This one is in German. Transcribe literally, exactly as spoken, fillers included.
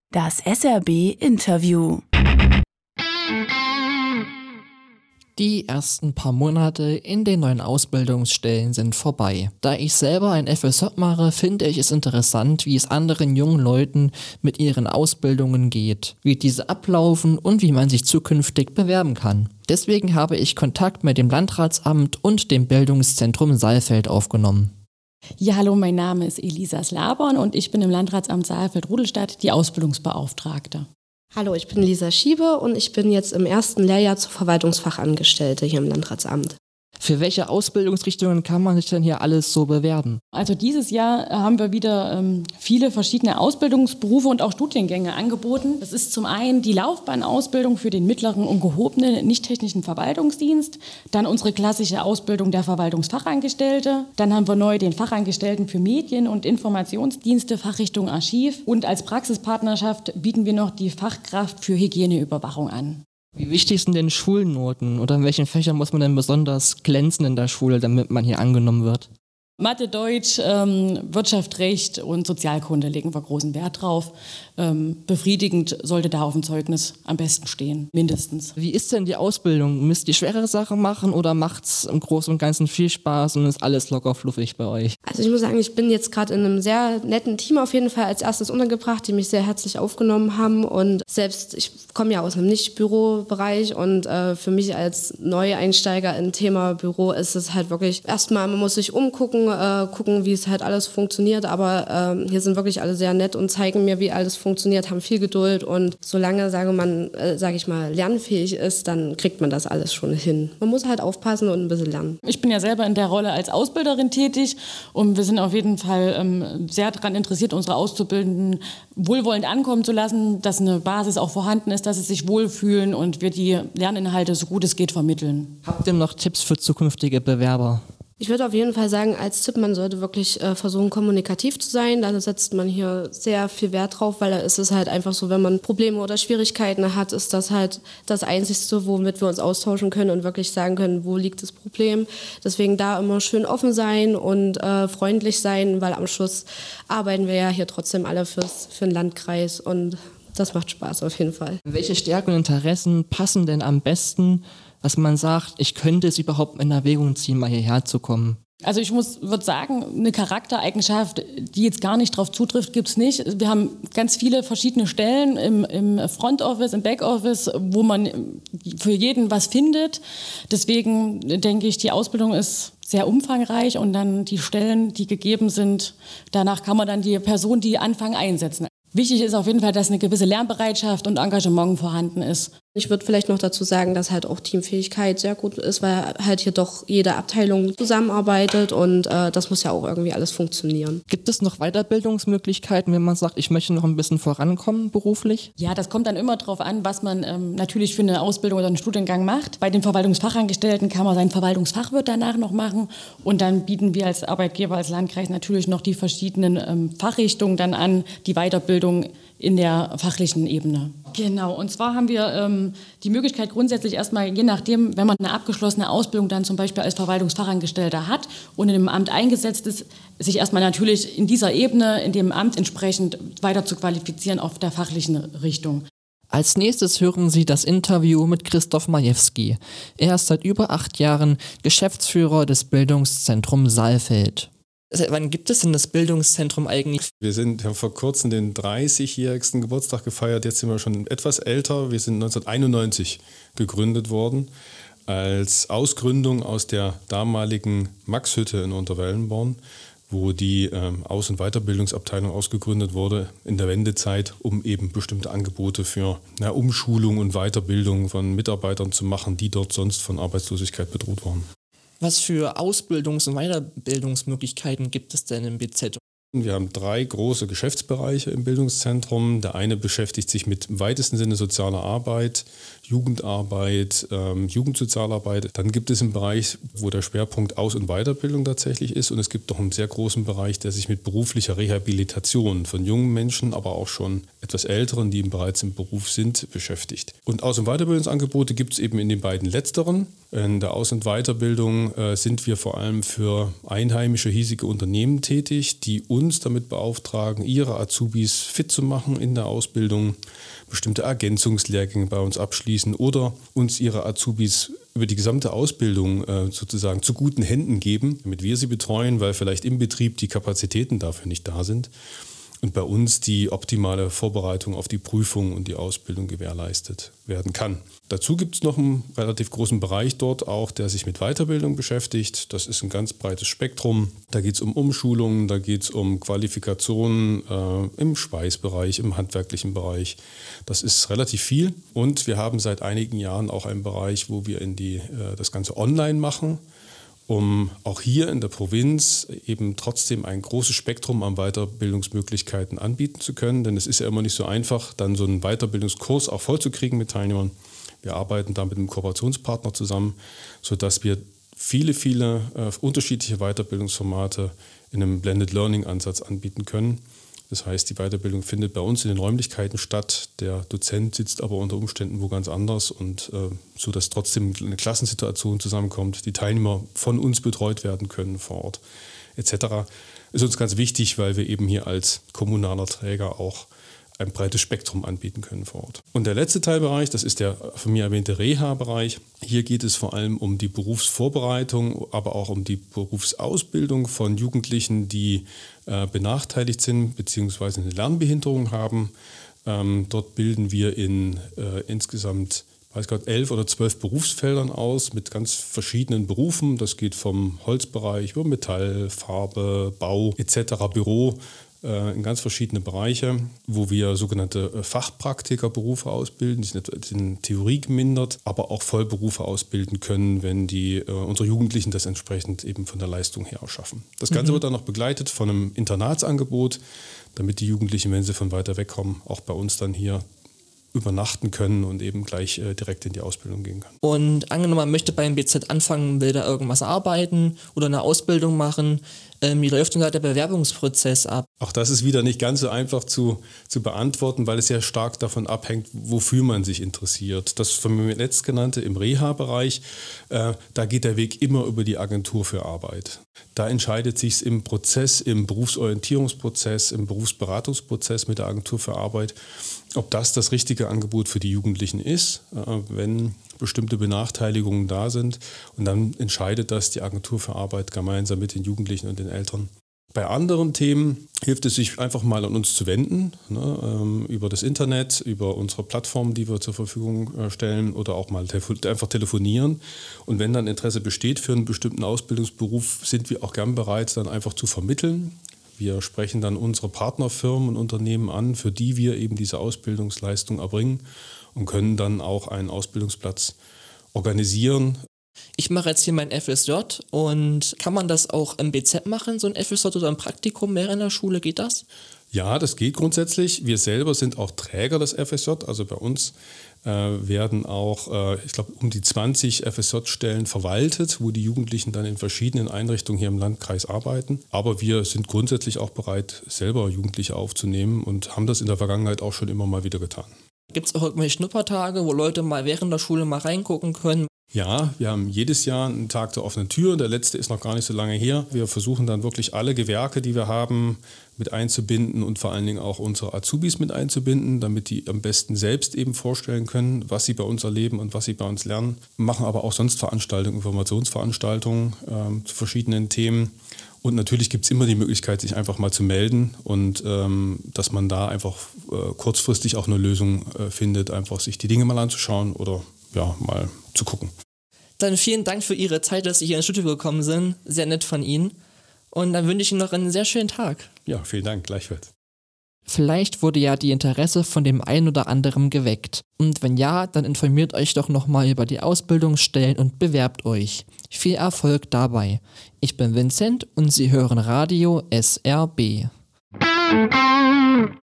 Das S R B-Interview. Die ersten paar Monate in den neuen Ausbildungsstellen sind vorbei. Da ich selber ein F S J mache, finde ich es interessant, wie es anderen jungen Leuten mit ihren Ausbildungen geht, wie diese ablaufen und wie man sich zukünftig bewerben kann. Deswegen habe ich Kontakt mit dem Landratsamt und dem Bildungszentrum Saalfeld aufgenommen. Ja, hallo, mein Name ist Elisa Slabon und ich bin im Landratsamt Saalfeld-Rudolstadt die Ausbildungsbeauftragte. Hallo, ich bin Lisa Schiebe und ich bin jetzt im ersten Lehrjahr zur Verwaltungsfachangestellte hier im Landratsamt. Für welche Ausbildungsrichtungen kann man sich denn hier alles so bewerben? Also dieses Jahr haben wir wieder ähm, viele verschiedene Ausbildungsberufe und auch Studiengänge angeboten. Das ist zum einen die Laufbahnausbildung für den mittleren und gehobenen nicht-technischen Verwaltungsdienst, dann unsere klassische Ausbildung der Verwaltungsfachangestellte, dann haben wir neu den Fachangestellten für Medien- und Informationsdienste, Fachrichtung Archiv und als Praxispartnerschaft bieten wir noch die Fachkraft für Hygieneüberwachung an. Wie wichtig sind denn Schulnoten oder in welchen Fächern muss man denn besonders glänzen in der Schule, damit man hier angenommen wird? Mathe, Deutsch, ähm, Wirtschaft, Recht und Sozialkunde legen wir großen Wert drauf. Ähm, befriedigend sollte da auf dem Zeugnis am besten stehen, mindestens. Wie ist denn die Ausbildung? Müsst ihr schwerere Sachen machen oder macht's im Großen und Ganzen viel Spaß und ist alles locker fluffig bei euch? Also ich muss sagen, ich bin jetzt gerade in einem sehr netten Team auf jeden Fall als erstes untergebracht, die mich sehr herzlich aufgenommen haben. Und selbst, ich komme ja aus einem Nicht-Bürobereich und äh, für mich als Neueinsteiger im Thema Büro ist es halt wirklich erstmal, man muss sich umgucken, äh, gucken, wie es halt alles funktioniert. Aber äh, hier sind wirklich alle sehr nett und zeigen mir, wie alles funktioniert, haben viel Geduld. Und solange, sage man, äh, sage ich mal, lernfähig ist, dann kriegt man das alles schon hin. Man muss halt aufpassen und ein bisschen lernen. Ich bin ja selber in der Rolle als Ausbilderin tätig und wir sind auf jeden Fall ähm, sehr daran interessiert, unsere Auszubildenden wohlwollend ankommen zu lassen, dass eine Basis auch vorhanden ist, dass sie sich wohlfühlen und wir die Lerninhalte so gut es geht vermitteln. Habt ihr noch Tipps für zukünftige Bewerber? Ich würde auf jeden Fall sagen, als Tipp, man sollte wirklich äh, versuchen, kommunikativ zu sein. Da setzt man hier sehr viel Wert drauf, weil da ist es halt einfach so, wenn man Probleme oder Schwierigkeiten hat, ist das halt das Einzige, womit wir uns austauschen können und wirklich sagen können, wo liegt das Problem. Deswegen da immer schön offen sein und äh, freundlich sein, weil am Schluss arbeiten wir ja hier trotzdem alle fürs, für den Landkreis und das macht Spaß auf jeden Fall. Welche Stärken und Interessen passen denn am besten, dass man sagt, ich könnte es überhaupt in Erwägung ziehen, mal hierher zu kommen? Also ich muss würde sagen, eine Charaktereigenschaft, die jetzt gar nicht drauf zutrifft, gibt es nicht. Wir haben ganz viele verschiedene Stellen im, im Front Office, im Back Office, wo man für jeden was findet. Deswegen denke ich, die Ausbildung ist sehr umfangreich und dann die Stellen, die gegeben sind, danach kann man dann die Person, die anfangen, einsetzen. Wichtig ist auf jeden Fall, dass eine gewisse Lernbereitschaft und Engagement vorhanden ist. Ich würde vielleicht noch dazu sagen, dass halt auch Teamfähigkeit sehr gut ist, weil halt hier doch jede Abteilung zusammenarbeitet und äh, das muss ja auch irgendwie alles funktionieren. Gibt es noch Weiterbildungsmöglichkeiten, wenn man sagt, ich möchte noch ein bisschen vorankommen beruflich? Ja, das kommt dann immer darauf an, was man ähm, natürlich für eine Ausbildung oder einen Studiengang macht. Bei den Verwaltungsfachangestellten kann man seinen Verwaltungsfachwirt danach noch machen und dann bieten wir als Arbeitgeber, als Landkreis natürlich noch die verschiedenen ähm, Fachrichtungen dann an, die Weiterbildung in der fachlichen Ebene. Genau, und zwar haben wir ähm, die Möglichkeit grundsätzlich erstmal, je nachdem, wenn man eine abgeschlossene Ausbildung dann zum Beispiel als Verwaltungsfachangestellter hat und in dem Amt eingesetzt ist, sich erstmal natürlich in dieser Ebene, in dem Amt entsprechend weiter zu qualifizieren auf der fachlichen Richtung. Als nächstes hören Sie das Interview mit Christoph Majewski. Er ist seit über acht Jahren Geschäftsführer des Bildungszentrums Saalfeld. Seit wann gibt es denn das Bildungszentrum eigentlich? Wir sind, haben vor kurzem den dreißigjährigsten Geburtstag gefeiert. Jetzt sind wir schon etwas älter. Wir sind neunzehnhunderteinundneunzig gegründet worden als Ausgründung aus der damaligen Maxhütte in Unterwellenborn, wo die ähm, Aus- und Weiterbildungsabteilung ausgegründet wurde in der Wendezeit, um eben bestimmte Angebote für na, Umschulung und Weiterbildung von Mitarbeitern zu machen, die dort sonst von Arbeitslosigkeit bedroht waren. Was für Ausbildungs- und Weiterbildungsmöglichkeiten gibt es denn im B Z? Wir haben drei große Geschäftsbereiche im Bildungszentrum. Der eine beschäftigt sich mit im weitesten Sinne sozialer Arbeit, Jugendarbeit, ähm, Jugendsozialarbeit. Dann gibt es einen Bereich, wo der Schwerpunkt Aus- und Weiterbildung tatsächlich ist. Und es gibt noch einen sehr großen Bereich, der sich mit beruflicher Rehabilitation von jungen Menschen, aber auch schon etwas Älteren, die bereits im Beruf sind, beschäftigt. Und Aus- und Weiterbildungsangebote gibt es eben in den beiden letzteren. In der Aus- und Weiterbildung äh, sind wir vor allem für einheimische, hiesige Unternehmen tätig, die uns damit beauftragen, ihre Azubis fit zu machen in der Ausbildung, bestimmte Ergänzungslehrgänge bei uns abschließen oder uns ihre Azubis über die gesamte Ausbildung äh, sozusagen zu guten Händen geben, damit wir sie betreuen, weil vielleicht im Betrieb die Kapazitäten dafür nicht da sind. Und bei uns die optimale Vorbereitung auf die Prüfung und die Ausbildung gewährleistet werden kann. Dazu gibt es noch einen relativ großen Bereich dort auch, der sich mit Weiterbildung beschäftigt. Das ist ein ganz breites Spektrum. Da geht es um Umschulungen, da geht es um Qualifikationen äh, im Schweißbereich, im handwerklichen Bereich. Das ist relativ viel. Und wir haben seit einigen Jahren auch einen Bereich, wo wir in die, äh, das Ganze online machen, um auch hier in der Provinz eben trotzdem ein großes Spektrum an Weiterbildungsmöglichkeiten anbieten zu können. Denn es ist ja immer nicht so einfach, dann so einen Weiterbildungskurs auch vollzukriegen mit Teilnehmern. Wir arbeiten da mit einem Kooperationspartner zusammen, sodass wir viele, viele äh, unterschiedliche Weiterbildungsformate in einem Blended Learning-Ansatz anbieten können. Das heißt, die Weiterbildung findet bei uns in den Räumlichkeiten statt. Der Dozent sitzt aber unter Umständen wo ganz anders und äh, so, dass trotzdem eine Klassensituation zusammenkommt, die Teilnehmer von uns betreut werden können vor Ort et cetera. Ist uns ganz wichtig, weil wir eben hier als kommunaler Träger auch ein breites Spektrum anbieten können vor Ort. Und der letzte Teilbereich, das ist der von mir erwähnte Reha-Bereich. Hier geht es vor allem um die Berufsvorbereitung, aber auch um die Berufsausbildung von Jugendlichen, die äh, benachteiligt sind bzw. eine Lernbehinderung haben. Ähm, dort bilden wir in äh, insgesamt weiß Gott, elf oder zwölf Berufsfeldern aus mit ganz verschiedenen Berufen. Das geht vom Holzbereich über Metall, Farbe, Bau et cetera, Büro, in ganz verschiedene Bereiche, wo wir sogenannte Fachpraktikerberufe ausbilden, die sind in Theorie gemindert, aber auch Vollberufe ausbilden können, wenn die äh, unsere Jugendlichen das entsprechend eben von der Leistung her auch schaffen. Das Ganze mhm. wird dann noch begleitet von einem Internatsangebot, damit die Jugendlichen, wenn sie von weiter weg kommen, auch bei uns dann hier übernachten können und eben gleich äh, direkt in die Ausbildung gehen können. Und angenommen, man möchte beim B Z anfangen, will da irgendwas arbeiten oder eine Ausbildung machen, ähm, wie läuft denn da der Bewerbungsprozess ab? Auch das ist wieder nicht ganz so einfach zu, zu beantworten, weil es sehr stark davon abhängt, wofür man sich interessiert. Das von mir letztgenannte im Reha-Bereich, äh, da geht der Weg immer über die Agentur für Arbeit. Da entscheidet sich im Prozess, im Berufsorientierungsprozess, im Berufsberatungsprozess mit der Agentur für Arbeit, ob das das richtige Angebot für die Jugendlichen ist, äh, wenn bestimmte Benachteiligungen da sind. Und dann entscheidet das die Agentur für Arbeit gemeinsam mit den Jugendlichen und den Eltern. Bei anderen Themen hilft es sich einfach mal an uns zu wenden, ne, ähm, über das Internet, über unsere Plattform, die wir zur Verfügung äh, stellen oder auch mal telefo- einfach telefonieren. Und wenn dann Interesse besteht für einen bestimmten Ausbildungsberuf, sind wir auch gern bereit, dann einfach zu vermitteln. Wir sprechen dann unsere Partnerfirmen und Unternehmen an, für die wir eben diese Ausbildungsleistung erbringen und können dann auch einen Ausbildungsplatz organisieren. Ich mache jetzt hier mein F S J und kann man das auch im B Z machen, so ein F S J oder ein Praktikum während der Schule, geht das? Ja, das geht grundsätzlich. Wir selber sind auch Träger des F S J, also bei uns äh, werden auch, äh, ich glaube, um die zwanzig F S J-Stellen verwaltet, wo die Jugendlichen dann in verschiedenen Einrichtungen hier im Landkreis arbeiten. Aber wir sind grundsätzlich auch bereit, selber Jugendliche aufzunehmen und haben das in der Vergangenheit auch schon immer mal wieder getan. Gibt es auch irgendwelche Schnuppertage, wo Leute mal während der Schule mal reingucken können? Ja, wir haben jedes Jahr einen Tag der offenen Tür. Der letzte ist noch gar nicht so lange her. Wir versuchen dann wirklich alle Gewerke, die wir haben, mit einzubinden und vor allen Dingen auch unsere Azubis mit einzubinden, damit die am besten selbst eben vorstellen können, was sie bei uns erleben und was sie bei uns lernen. Wir machen aber auch sonst Veranstaltungen, Informationsveranstaltungen ähm, zu verschiedenen Themen. Und natürlich gibt es immer die Möglichkeit, sich einfach mal zu melden und ähm, dass man da einfach äh, kurzfristig auch eine Lösung äh, findet, einfach sich die Dinge mal anzuschauen oder ja, mal zu gucken. Dann vielen Dank für Ihre Zeit, dass Sie hier ins Studio gekommen sind. Sehr nett von Ihnen. Und dann wünsche ich Ihnen noch einen sehr schönen Tag. Ja, vielen Dank, gleichfalls. Vielleicht wurde ja die Interesse von dem einen oder anderen geweckt. Und wenn ja, dann informiert euch doch nochmal über die Ausbildungsstellen und bewerbt euch. Viel Erfolg dabei. Ich bin Vincent und Sie hören Radio S R B.